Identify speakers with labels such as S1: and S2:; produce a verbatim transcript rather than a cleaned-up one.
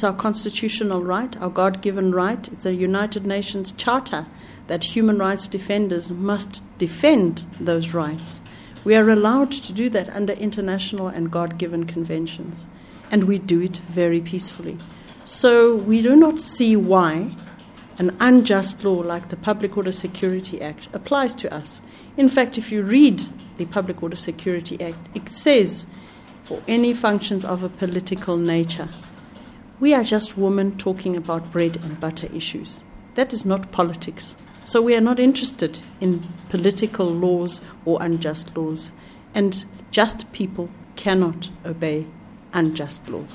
S1: It's our constitutional right, our God-given right. It's a United Nations charter that human rights defenders must defend those rights. We are allowed to do that under international and God-given conventions, and we do it very peacefully. So we do not see why an unjust law like the Public Order Security Act applies to us. In fact, if you read the Public Order Security Act, it says, for any functions of a political nature, we are just women talking about bread and butter issues. That is not politics. So we are not interested in political laws or unjust laws. And just people cannot obey unjust laws.